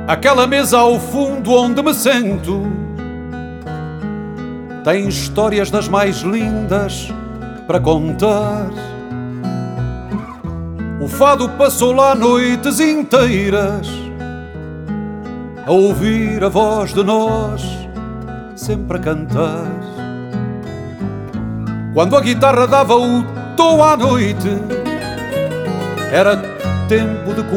Aquela mesa ao fundo onde me sento tem histórias das mais lindas para contar. O fado passou lá noites inteiras a ouvir a voz de nós sempre a cantar. Quando a guitarra dava o tom à noite, era tempo de